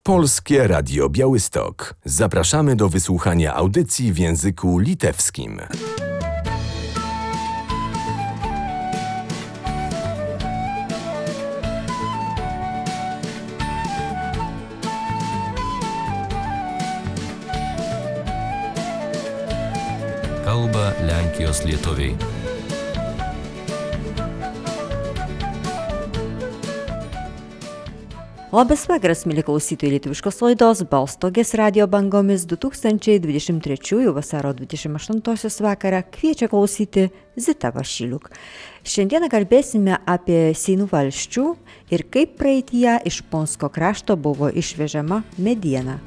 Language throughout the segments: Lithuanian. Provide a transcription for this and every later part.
Polskie Radio Białystok. Zapraszamy do wysłuchania audycji w języku litewskim. Kalba Lenkijos lietuviai. Labas vakaras, mėly klausytojai, lietuviškos laidos Balstogės radio bangomis 2023 vasaro 28 vakarą kviečia klausyti Zita Vašiliuk. Šiandieną kalbėsime apie Seinų valsčių ir kaip praeityje iš Ponsko krašto buvo išvežama mediena.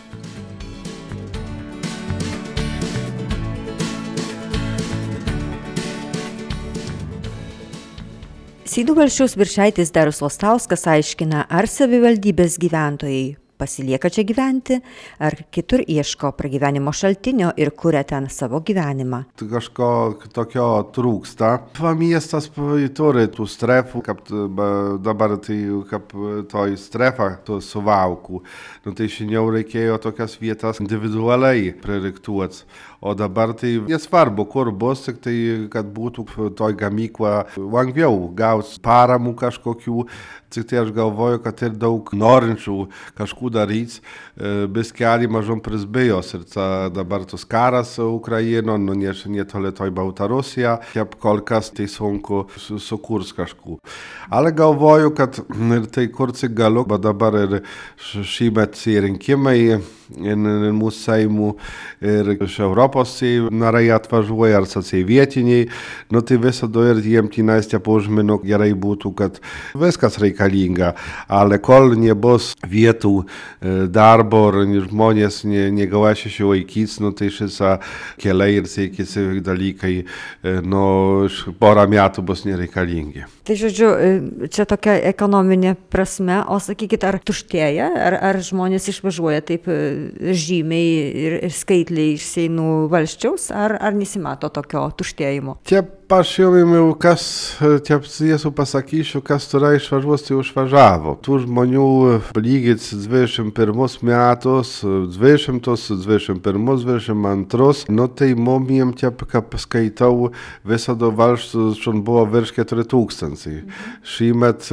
Seinų valsčiaus viršaitis Darius Lastauskas aiškina, ar savivaldybės gyventojai pasilieka čia gyventi, ar kitur ieško pragyvenimo šaltinio ir kuria ten savo gyvenimą. Kažko tokio trūksta. Miestas turi tų strefų, kaip dabar tai kaip toj strefa suvalkų. Tai šiandien reikėjo tokias vietas individualiai preriktuoti. O dabar tai nesvarbu, kur bus, tik tai, kad būtų toj gamykla lengviau gaus paramų kažkokių. Tik tai aš galvoju, kad ir daug norinčių kažką daryti, biskeli mažom prisbijos. Ir dabar tas karas Ukraino, netoli toj Baltarusija, kaip kol kas tai sunku sukurs kažką. Ale galvoju, kad ir tai kur tik galiu, bet dabar ir šįmet rinkimai ir mūsų Seimų ir iš Europos narai atvažiuoja, ar vietiniai, tai visada ir jiems tenais tie požymino gerai būtų, kad viskas reikalinga, ale kol nebus vietų darbo ir žmonės negalės išlaikyti, tai šis keliai ir kiti dalykai porą metų bus nereikalingi. Tai žodžiu, čia tokia ekonominė prasme, o sakykit, ar tuštėja, ar žmonės išvažiuoja taip žymiai ir skaitliai iš Seinų valsčiaus, ar nesimato tokio tuštėjimo? Pašiūrėjau, kas, tiesų pasakysiu, kas tura išvažiuos, tai išvažiavo. Tų žmonių lygiai 21 metus, 20, 21, 22, tai mumiem, kaip skaitau, visada valštų buvo virš 4000. Šįmet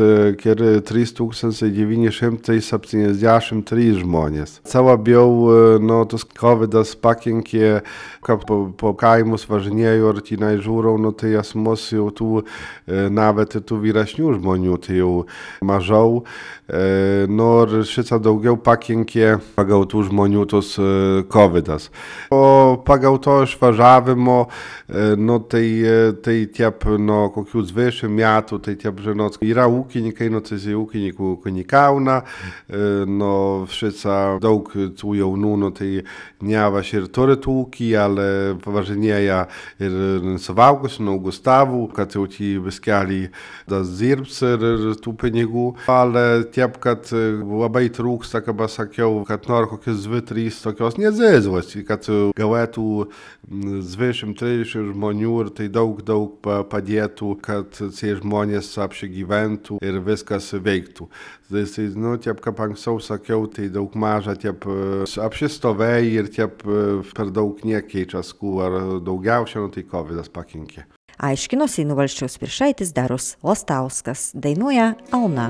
3973 žmonės. Labiau, tas COVIDas pakenkė, kad po kaimus važinėjau ir tenai žiūrau, tai mus jau tų nawet tų vyresnių žmonių, tai jau mažiau. Ir šitą daugiau pakenkė pagal tų žmonių tos COVIDas. O pagal to išvažiavimo, tai tiep nuo kokių 20 metų, tai tiep, žinot, yra ūkininkai, tai ūkininkų ūkininkauna, šitą daug tų jaunų, tai nevaš ir turi tų ūkį, ale važinėja ir suvalgus, Gustavų, kad jau viskelį das dirbs ir tų pinigų, ale tiep, kad labai trūksta, kaip sakiau, kad nori kokius 2-3 tokios nezėzvos, kad galėtų 20-30 žmonių ir tai daug padėtų, kad tie žmonės apsigyventų ir viskas veiktų. Tai, tiep, kaip anksčiau sakiau, tai daug maža, tiep apsistovėjai ir tiep per daug nekeičia skų, ar daugiausia, tai COVIDas pakenkė. Aiškino Seinų valsčiaus viršaitis Darius Lastauskas. Dainuoja Alna.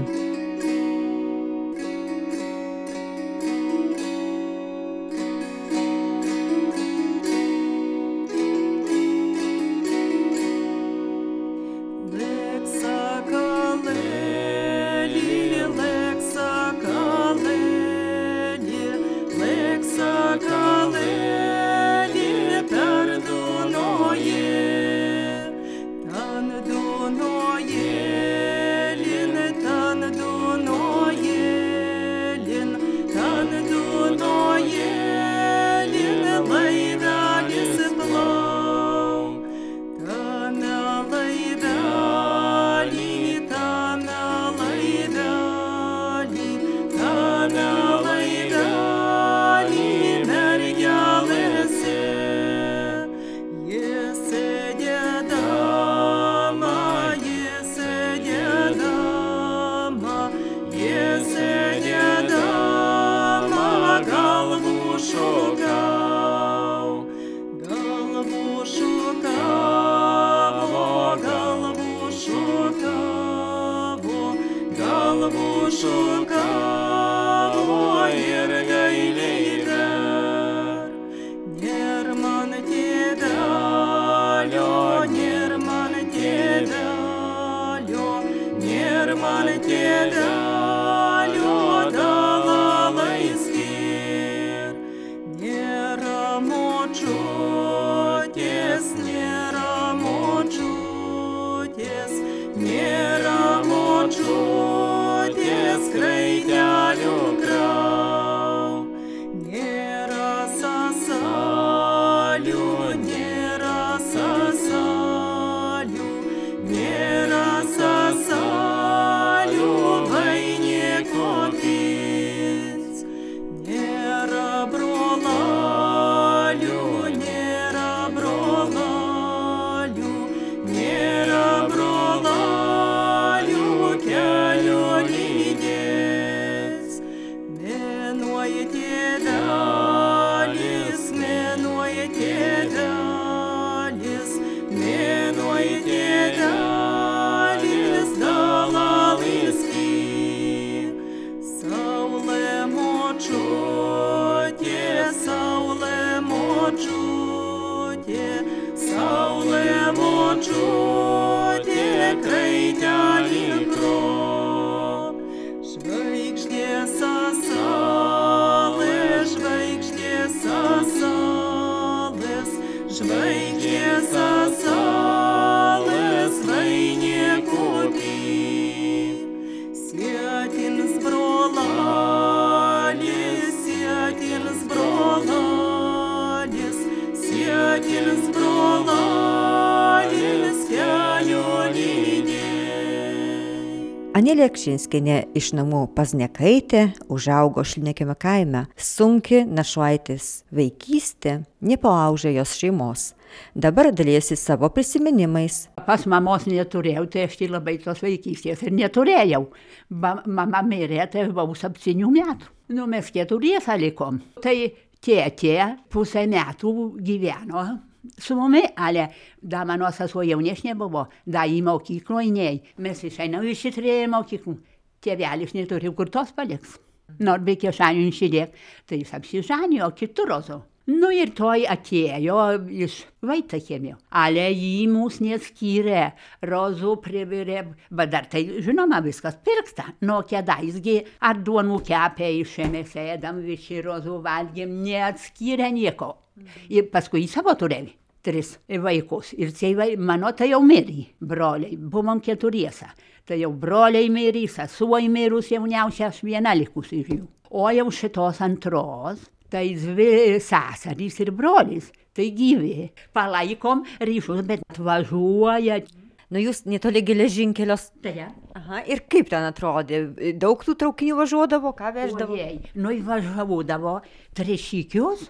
Tan Dunoje, lin tan Dunoje. tėvelis, mėnuoja tėvelis, mėnuoja tėvelis, dalaliski. Saulė močiutė, saulė močiutė, saulė močiutė, kaitelį kro. Žvaigždės sasalės, žvaigždės sasalės, žvaigždės sasalės, vainiekupi. Sietins brolalis, sietins brolalis, sietins brolalis, kelio lydė. Anelė Kšinskienė iš namų Paznekaitė užaugo Šlinekiame kaime. Sunki našlaitės vaikystė nepalaužė jos šeimos. Dabar dalijasi savo prisiminimais. Pas mamos neturėjau, tai aš labai tos vaikystės ir neturėjau. Mama mirė, tai buvau 7 metų. Nu, mes 4 likom. Tai tėtė pusę metų gyveno su mumis, ale da mano sesuo jaunesnė buvo, da į mokyklą nei. Mes išeinam iš 3 mokyklų. Tėvelis neturi kur tos paliks. Nors be kiešanių išsidėk, tai jis apsižanėjo kitur rozo. Nu ir toj atėjo iš Vaitakėmio. Ale jį mūsų neskyrė, rozų privirė, bet dar tai žinoma viskas pirksta. Nu, kėdaisgi ar duonų kepė išėmė, sėdam visi rozų valgėm, neatskyrė nieko. Ir paskui savo turėjome 3 vaikus. Ir mano tai jau mirė, broliai, buvom 4. Tai jau broliai mirė, sesuo mirus jauniausia, aš viena likus iš jų. O jau šitos antros, tai 2 seserys ir brolis, tai gyvi. Palaikom ryšius, bet atvažiuoja. Nu, jūs netoli geležinkelios. Tai. Aha, ir kaip ten atrodė? Daug tų traukinių važiuodavo, ką veždavo? Nu, važiuodavo 3 sykius.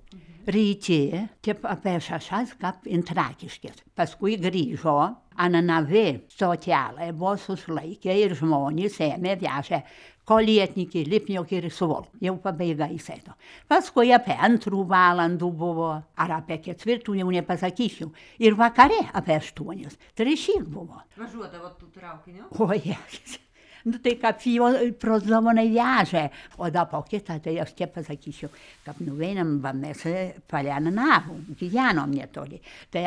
Ryte, taip apie 6, kaip Intrakiškės. Paskui grįžo, Ananavė stotelė buvo susilaikę ir žmonės ėmė vežė Kolietnikį, Lipniokį ir Suvolk. Jau pabaiga įsėdo. Paskui apie 2 valandų buvo, ar apie 4, jau nepasakysiu. Ir vakare apie 8, 3 buvo. Važiuodavo tų traukinių? O jėkis. Nu tai kaip jo prozdomonai vežė. O da po kitą, tai aš čia pasakysiu, kaip nuveinam, mes Paliananavom, gyvenom netoli. Tai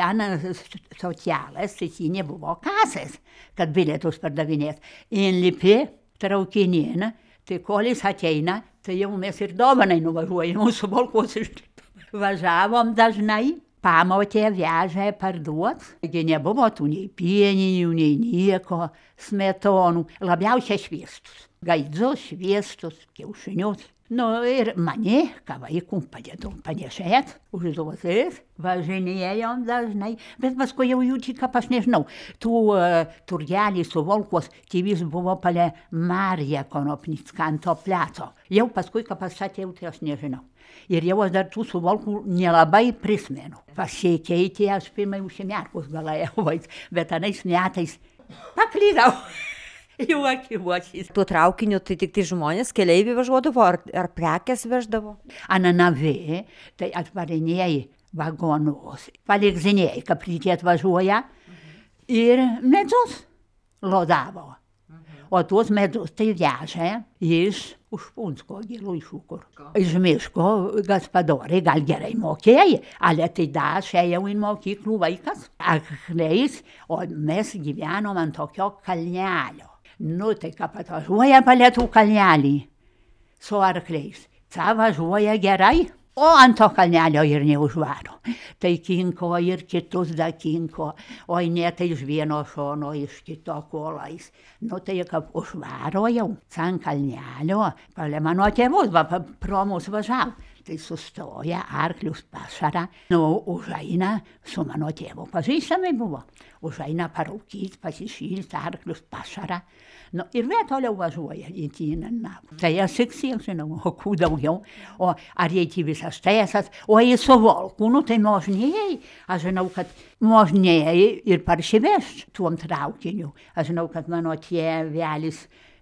socialas, tai nebuvo kasės, kad bilietus pardavinės. Inlipi traukinėn, tai kol jis ateina, tai jau mes ir dovanai nuvažiuojam, mūsų Volkos važiavom dažnai. Pamotė vežė parduot, taigi nebuvo tų nei pieninių, nei nieko, smetonų, labiausiai šviestus. Gaidzus, šviestus, kiaušinius. Nu ir mane, ką vaikų padėdom panešėt, užduotis, važinėjom dažnai, bet paskui jau jų tik, aš nežinau, tų turgelį su Volkos tėvis buvo palė Marija Konopnicka ant to pleco. Jau paskui, ką pasatėjau, tai aš nežinau. Ir jau aš dar tų su Volku nelabai prisimenu. Pasikeitė, aš pirmai užsimerkus galėjau, bet anais metais paklydau. Jau akiuočiais. Tuo traukiniu tai tik tai žmonės, keleiviai važiuodavo ar prekės veždavo? Ananavė, tai atvarinėjai vagonus, palikzinėjai, kaip ryte atvažiuoja ir medus lodavo. O tuos medus tai vežė iš Užpunsko gilų iš kur. Iš miško gaspadorai gal gerai mokėjai, ale tai da šėjau į mokyklų vaikas. Arkliais, o mes gyvenom ant tokio kalnelio. Nu tai ką atvažiuoja palėtų kalnelį su arkliais. Ta važiuoja gerai. O ant to kalnelio ir neužvaro. Tai kinko ir kitus da kinko, o ne tai iš vieno šono, iš kito kolais. Nu tai kaip užvaro jau, ant kalnelio, palė mano tėvus, pro mus važiavo. Tai sustoja arklius pašara, nu užeina su mano tėvu pažįstami buvo. Užeina parūkyt, pasišylt arklius pašara. Nu, ir vėl toliau važiuoja į Tynanavą. Tai aš tik siek žinau, o kų daugiau. O ar eiti visas tiesas, o į Suvolkų, nu tai možnėjai. Aš žinau, kad možnėjai ir paršivešt tuom traukiniu. Aš žinau, kad mano tėvelis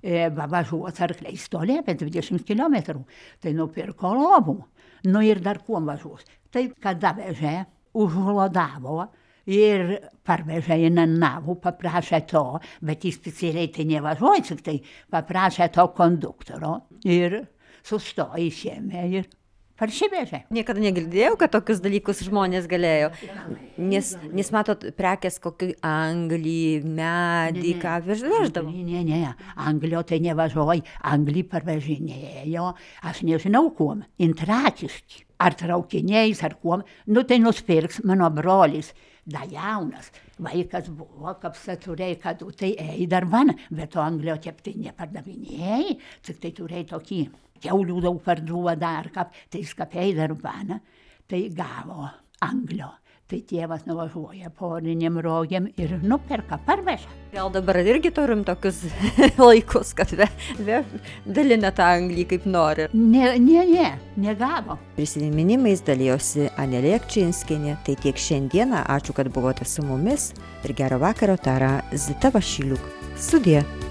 važiuos arkliais toli, apie 20 km. Tai nupirko lovų. Nu ir dar kuom važiuos. Tai kada vežė, užlodavo ir parvežė į Navų, paprašė to, bet jis specialiai tai nevažiuoja, tik tai paprašė to konduktoro ir sustojo, išėmė ir parsivežė. Niekada negirdėjau, kad tokius dalykus žmonės galėjo. Nes matot, prekės kokį anglį, medį, ką veždavo. Ne, Anglio tai nevažiuoja, Anglį parvežinėjo, aš nežinau kuom, intrakiški, ar traukiniais, ar kuom, nu tai nusipirks mano brolis, da jaunas, vaikas buvo, kapsaturei, kad tai dar van, bet to Anglio tiep tai nepardavinėjai, tik tai turėjai tokį kiaulių daug parduoda, ar kap, tai skapiai dar van, tai gavo Anglio. Tai tėvas nuvažiuoja porinėm rogėm ir nuperka, parveža. Gal dabar irgi turim tokius laikus, kad dalina tą Anglį kaip nori. Negavo. Prisiminimais dalijosi Anelė Akčinskienė. Tai tiek šiandieną. Ačiū, kad buvote su mumis. Ir gero vakaro tara Zita Vašiliuk. Sudie.